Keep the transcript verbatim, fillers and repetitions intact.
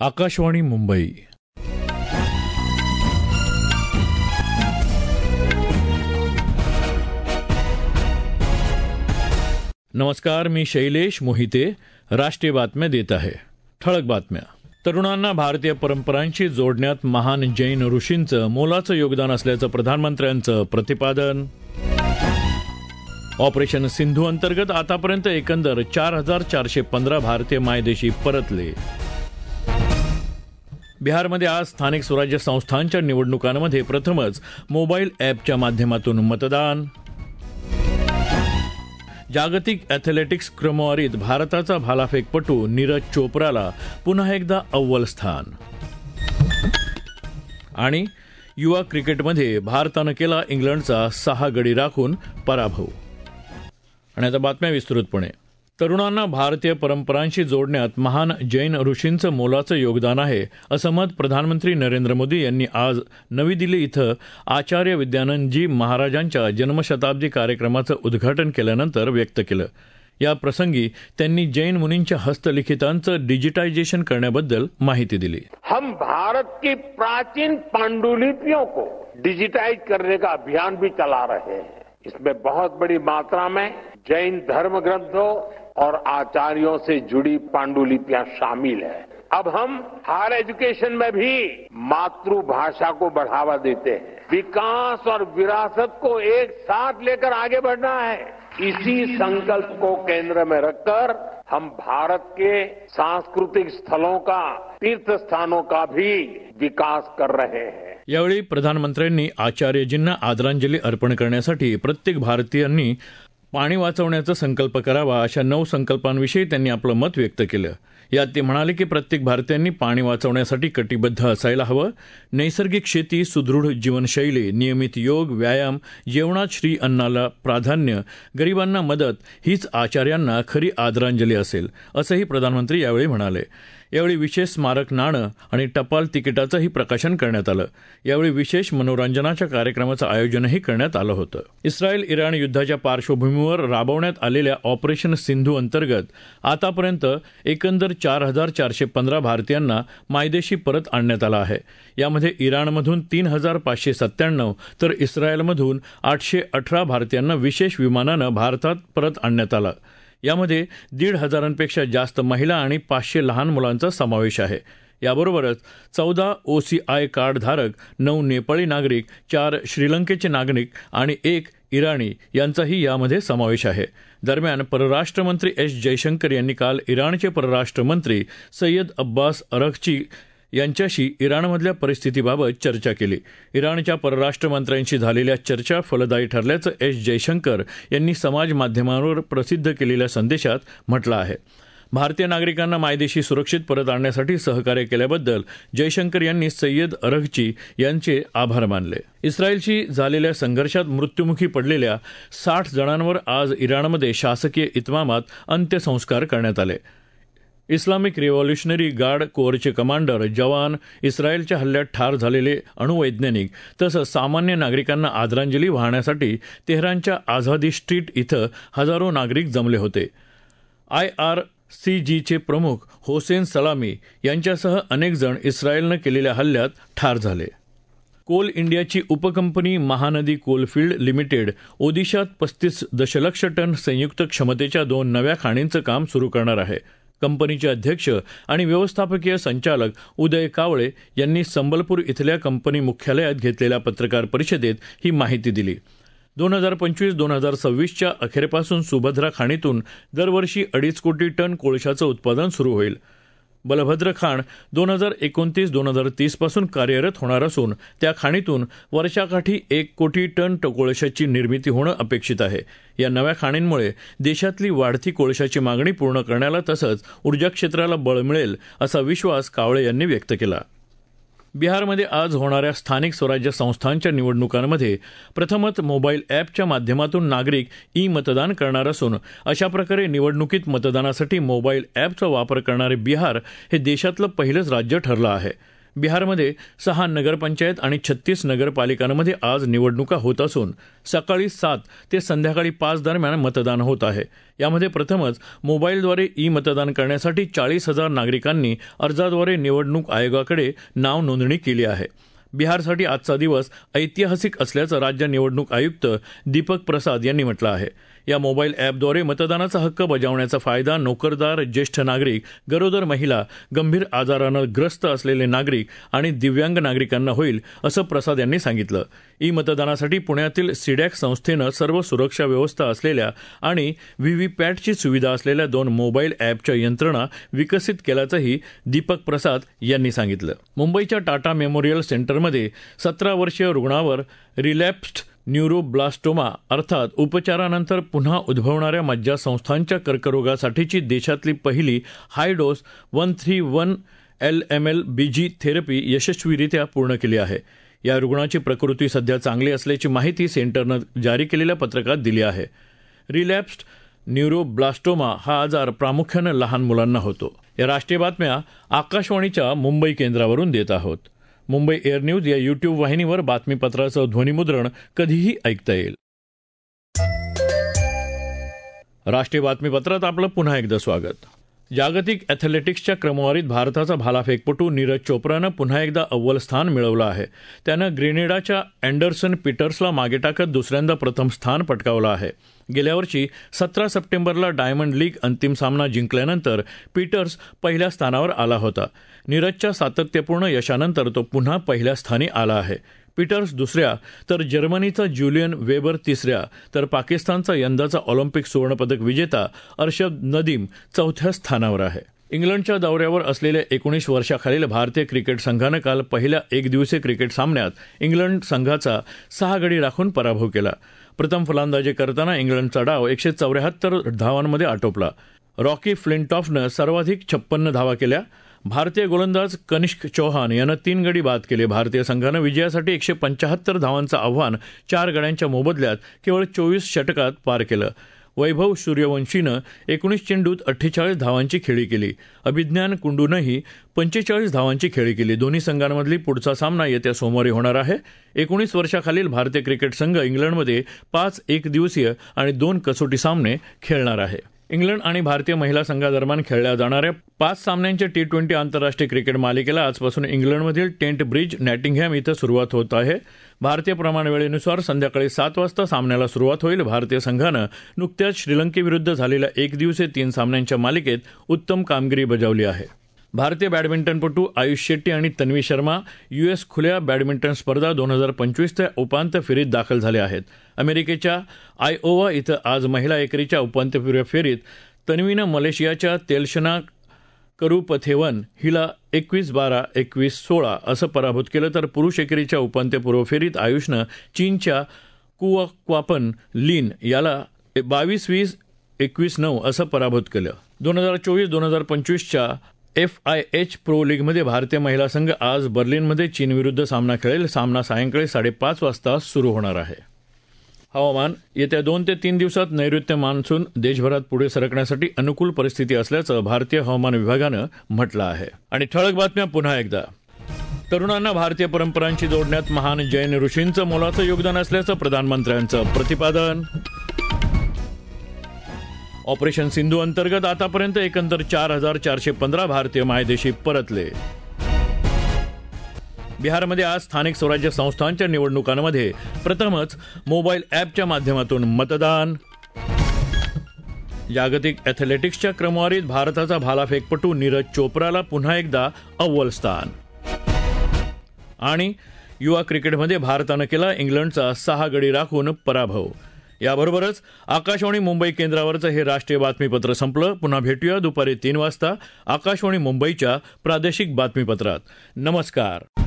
आकाशवाणी मुंबई. नमस्कार, मी शैलेश मोहिते. राष्ट्रीय बातम्या देत आहे. ठळक बातम्या. तरुणांना भारतीय परंपरांशी जोडण्यात महान जैन ऋषींचं मोलाचं योगदान असल्याचं प्रधानमंत्र्यांचं प्रतिपादन. ऑपरेशन सिंधू अंतर्गत आतापर्यंत एकंदर चार हजार चारशे पंधरा भारतीय मायदेशी परतले. बिहारमध्ये आज स्थानिक स्वराज्य संस्थांच्या निवडणुकांमध्ये प्रथमच मोबाईल ॲपच्या माध्यमातून मतदान. जागतिक ॲथलेटिक्स क्रमवारीत भारताचा भालाफेकपटू नीरज चोप्राला पुन्हा एकदा अव्वल स्थान. आणि युवा क्रिकेटमध्ये भारतानं केला इंग्लंडचा सहा गडी राखून पराभव. आणि आता बातम्या विस्तृतपणे. तरुणांना भारतीय परंपरांशी जोडण्यात महान जैन ऋषींचं मोलाचं योगदान आहे, असं मत प्रधानमंत्री नरेंद्र मोदी यांनी आज नवी दिल्ली इथं आचार्य विद्यानंदजी महाराजांच्या जन्मशताब्दी कार्यक्रमाचं उद्घाटन केल्यानंतर व्यक्त केलं. या प्रसंगी त्यांनी जैन मुनींच्या हस्तलिखितांचं डिजिटायझेशन करण्याबद्दल माहिती दिली. हम भारत की प्राचीन पांडुलिपियों को डिजिटाइज करने का अभियान भी चला रहे हैं. इसमें बहुत बड़ी मात्रा में जैन धर्म ग्रंथों और आचार्यों से जुड़ी पांडुलिपियां शामिल है. अब हम हायर एजुकेशन में भी मातृभाषा को बढ़ावा देते हैं. विकास और विरासत को एक साथ लेकर आगे बढ़ना है. इसी संकल्प को केंद्र में रखकर हम भारत के सांस्कृतिक स्थलों का, तीर्थ स्थानों का भी विकास कर रहे हैं. यावेळी प्रधानमंत्र्यांनी आचार्यजींना आदरांजली अर्पण करण्यासाठी प्रत्येक भारतीयांनी पाणी वाचवण्याचा संकल्प करावा, अशा नऊ संकल्पांविषयी त्यांनी आपलं मत व्यक्त केलं. यात ते म्हणाले की प्रत्येक भारतीयांनी पाणी वाचवण्यासाठी कटिबद्ध असायला हवं. नैसर्गिक शेती, सुदृढ जीवनशैली, नियमित योग, व्यायाम, जेवणात श्री अन्नाला प्राधान्य, गरिबांना मदत हीच आचार्यांना खरी आदरांजली असेल, असंही प्रधानमंत्री यावेळी म्हणाले. यावेळी विशेष स्मारक नाणं आणि टपाल तिकिटाचंही प्रकाशन करण्यात आलं. यावेळी विशेष मनोरंजनाच्या कार्यक्रमाचं आयोजनही करण्यात आलं होतं. इस्रायल इराण युद्धाच्या पार्श्वभूमीवर राबवण्यात आलेल्या ऑपरेशन सिंधू अंतर्गत आतापर्यंत एकंदर चार हजार चारशे पंधरा भारतीयांना मायदेशी परत आणण्यात आलं आहे. यामध्ये इराणमधून तीन हजार पाचशे सत्त्याण्णव तर इस्रायलमधून आठशे अठरा भारतीयांना विशेष विमानानं भारतात परत आणण्यात आलं. यामध्ये दीड हजारांपेक्षा जास्त महिला आणि पाचशे लहान मुलांचा समावेश आहे. याबरोबरच चौदा ओसीआय कार्डधारक, नऊ नेपाळी नागरिक, चार श्रीलंकेचे नागरिक आणि एक इराणी यांचाही यामध्ये समावेश आहे. दरम्यान परराष्ट्रमंत्री एस जयशंकर यांनी काल इराणचे परराष्ट्रमंत्री सय्यद अब्बास अरघची यांच्याशी इराणमधल्या परिस्थितीबाबत चर्चा केली. इराणच्या परराष्ट्रमंत्र्यांशी झालेल्या चर्चा फलदायी ठरल्याचं एस जयशंकर यांनी समाज माध्यमांवर प्रसिद्ध केलेल्या संदेशात म्हटलं आहे. भारतीय नागरिकांना मायदेशी सुरक्षित परत आणण्यासाठी सहकार्य केल्याबद्दल जयशंकर यांनी सय्यद अरघची यांचे आभार मानले. इस्रायलशी झालेल्या संघर्षात मृत्युमुखी पडलेल्या साठ जणांवर आज इराणमध्ये शासकीय इतमामात अंत्यसंस्कार करण्यात आले. इस्लामिक रिव्हॉल्युशनरी गार्ड कोअरचे कमांडर, जवान, इस्रायलच्या हल्ल्यात ठार झालेले अणुवैज्ञानिक तसंच सामान्य नागरिकांना आदरांजली वाहण्यासाठी तेहरानच्या आझादी स्ट्रीट इथं हजारो नागरिक जमले होते. आय आर सी जीचे प्रमुख होसेन सलामी यांच्यासह अनेक जण इस्रायलनं केलेल्या हल्ल्यात ठार झाले. कोल इंडियाची उपकंपनी महानदी कोलफिल्ड लिमिटेड ओदिशात पस्तीस दशलक्ष टन संयुक्त क्षमतेच्या दोन नव्या खाणींचं काम सुरू करणार आहे. कंपनीचे अध्यक्ष आणि व्यवस्थापकीय संचालक उदय कावळे यांनी संबलपूर इथल्या कंपनी मुख्यालयात घेतलेल्या पत्रकार परिषदेत ही माहिती दिली. दोन हजार पंचवीस दोन हजार सव्वीसच्या अखेरपासून सुभद्रा खाणीतून दरवर्षी अडीच कोटी टन कोळशाचं उत्पादन सुरू होईल. बलभद्र खाण दोन हजार एकोणतीस दोन हजार तीस पासून कार्यरत होणार असून त्या खाणीतून वर्षाकाठी एक कोटी टन कोळशाची निर्मिती होणं अपेक्षित आहे. या नव्या खाणींमुळे देशातली वाढती कोळशाची मागणी पूर्ण करण्याला तसंच ऊर्जा क्षेत्राला बळ मिळेल असा विश्वास कावळे यांनी व्यक्त केला. बिहारमध्ये आज होणाऱ्या स्थानिक स्वराज्य संस्थांच्या निवडणुकांमध्ये प्रथमच मोबाईल ॲपच्या माध्यमातून नागरिक ई मतदान करणार असून अशा प्रकारे निवडणुकीत मतदानासाठी मोबाईल ॲपचा वापर करणारे बिहार हे देशातलं पहिलंच राज्य ठरलं आहे. बिहारमध्ये सहा नगरपंचायत आणि छत्तीस नगरपालिकांमध्ये आज निवडणुका होत असून सकाळी सात ते संध्याकाळी पाच दरम्यान मतदान होत आहे. यामध्ये प्रथमच मोबाईलद्वारे ई मतदान करण्यासाठी चाळीस हजार नागरिकांनी अर्जाद्वारे निवडणूक आयोगाकडे नाव नोंदणी केली आहे. बिहारसाठी आजचा दिवस ऐतिहासिक असल्याचं राज्य निवडणूक आयुक्त दीपक प्रसाद यांनी म्हटलं आहे. या मोबाईल ॲपद्वारे मतदानाचा हक्क बजावण्याचा फायदा नोकरदार, ज्येष्ठ नागरिक, गरोदर महिला, गंभीर आजारानं ग्रस्त असलेले नागरिक आणि दिव्यांग नागरिकांना होईल, असं प्रसाद यांनी सांगितलं. ई मतदानासाठी पुण्यातील सिडॅक संस्थेनं सर्व सुरक्षा व्यवस्था असलेल्या आणि व्हीव्हीपॅटची सुविधा असलेल्या दोन मोबाईल ॲपच्या यंत्रणा विकसित केल्याचंही दीपक प्रसाद यांनी सांगितलं. मुंबईच्या टाटा मेमोरियल सेंटरमध्ये सतरा वर्षीय रुग्णावर रिलॅप्स्ड न्यूरोब्लास्टोमा अर्थात उपचारानंतर पुन्हा उद्भवणाऱ्या मज्जासंस्थांच्या कर्करोगासाठीची देशातली पहिली high dose one three one L M L BG therapy यशस्वीरित्या पूर्ण केली आहे. या रुग्णाची प्रकृती सध्या चांगली असल्याची माहिती सेंटरनं जारी केलेल्या पत्रकात दिली आहे. रिलॅप्स्ड न्यूरोब्लास्टोमा हा आजार प्रामुख्यानं लहान मुलांना होतो. या राष्ट्रीय बातम्या आकाशवाणीच्या मुंबई केंद्रावरून देत आहोत. मुंबई एअर न्यूज या यूट्यूब वाहिनीवर बातमीपत्राचं ध्वनिमुद्रण कधीही ऐकता येईल. राष्ट्रीय बातमीपत्रात आपलं पुन्हा एकदा स्वागत. जागतिक ॲथलेटिक्सच्या क्रमवारीत भारताचा भालाफेकपटू नीरज चोप्रानं पुन्हा एकदा अव्वल स्थान मिळवलं आहे. त्यानं ग्रेनेडाच्या अँडरसन पीटर्सला मागे टाकत दुसऱ्यांदा प्रथम स्थान पटकावलं आहे. गेल्या वर्षी सतरा सप्टेंबरला डायमंड लीग अंतिम सामना जिंकल्यानंतर पीटर्स पहिल्या स्थानावर आला होता. नीरजच्या सातत्यपूर्ण यशानंतर तो पुन्हा पहिल्या स्थानी आला आहे. पीटर्स दुसऱ्या तर जर्मनीचा ज्युलियन वेबर तिसऱ्या तर पाकिस्तानचा यंदाचा ऑलिम्पिक सुवर्णपदक विजेता अर्शद नदीम चौथ्या स्थानावर आहे. इंग्लंडच्या दौऱ्यावर असलेल्या एकोणीस वर्षाखालील भारतीय क्रिकेट संघानं काल पहिल्या एकदिवसीय क्रिकेट सामन्यात इंग्लंड संघाचा सहा गडी राखून पराभव केला. प्रथम फलंदाजी करताना इंग्लंडचा डाव एकशे चौऱ्याहत्तर धावांमध्ये आटोपला. रॉकी फ्लिंटॉफनं सर्वाधिक छप्पन्न धावा केल्या. भारतीय गोलंदाज कनिष्क चौहान यानं तीन गडी बाद केले. भारतीय संघानं विजयासाठी एकशे पंच्याहत्तर धावांचं आव्हान चार गड्यांच्या मोबदल्यात केवळ चोवीस षटकात पार केलं. वैभव सूर्यवंशीनं एकोणीस चेंडूत अठ्ठेचाळीस धावांची खेळी केली. अभिज्ञान कुंडूनंही पंचेचाळीस धावांची खेळी केली. दोन्ही संघांमधली पुढचा सामना येत्या सोमवारी होणार आहे. एकोणीस वर्षाखालील भारतीय क्रिकेट संघ इंग्लंडमध्ये पाच एकदिवसीय आणि दोन कसोटी सामने खेळणार आहे. इंग्लंड आणि भारतीय महिला संघादरम्यान खेळल्या जाणाऱ्या पाच सामन्यांच्या टी ट्वेंटी आंतरराष्ट्रीय क्रिकेट मालिकेला आजपासून इंग्लंडमधील टेंट ब्रिज नॅटिंगहॅम इथं सुरुवात होत आहे. भारतीय प्रमाणवेळेनुसार संध्याकाळी सात वाजता सामन्याला सुरुवात होईल. भारतीय संघानं नुकत्याच श्रीलंकेविरुद्ध झालेल्या एकदिवसीय तीन सामन्यांच्या मालिकेत उत्तम कामगिरी बजावली आहे. भारतीय बॅडमिंटनपटू आयुष शेट्टी आणि तन्वी शर्मा युएस खुल्या बॅडमिंटन स्पर्धा दोन हजार पंचवीसच्या उपांत्य फेरीत दाखल झाले आहेत. अमेरिकेच्या आयओवा इथं आज महिला एकेरीच्या उपांत्यपूर्व फेरीत तन्वीनं मलेशियाच्या तेलशना करुपथेवन हिला एकवीस बारा एकवीस सोळा असं पराभूत केलं, तर पुरुष एकेरीच्या उपांत्यपूर्व फेरीत आयुषनं चीनच्या कुआक्वापन लिन याला बावीस वीस एकवीस नऊ असं पराभूत केलं. दोन हजार चोवीस दोन हजार पंचवीसच्या एफ आय एच प्रो लीगमध्ये भारतीय महिला संघ आज बर्लिनमध्ये चीनविरुद्ध सामना खेळेल. सामना सायंकाळी साडेपाच वाजता सुरू होणार आहे. हवामान. येत्या दोन ते तीन दिवसात नैऋत्य मान्सून देशभरात पुढे सरकण्यासाठी अनुकूल परिस्थिती असल्याचं भारतीय हवामान विभागानं म्हटलं आहे. आणि ठळक बातम्या पुन्हा एकदा. तरुणांना भारतीय परंपरांशी जोडण्यात महान जैन ऋषींचं मोलाचं योगदान असल्याचं प्रधानमंत्र्यांचं प्रतिपादन. ऑपरेशन सिंधू अंतर्गत आतापर्यंत एकंदर चार हजार चारशे पंधरा भारतीय मायदेशी परतले. बिहारमध्ये आज स्थानिक स्वराज्य संस्थांच्या निवडणुकांमध्ये प्रथमच मोबाईल ॲपच्या माध्यमातून मतदान. जागतिक ॲथलेटिक्सच्या क्रमवारीत भारताचा भालाफेकपटू नीरज चोप्राला पुन्हा एकदा अव्वल स्थान. आणि युवा क्रिकेटमध्ये भारतानं केला इंग्लंडचा सहा गडी राखून पराभव. याबरोबरच आकाशवाणी मुंबई केंद्रावरचं हे राष्ट्रीय बातमीपत्र संपलं. पुन्हा भेटूया दुपारी तीन वाजता आकाशवाणी मुंबईच्या प्रादेशिक बातमीपत्रात. नमस्कार.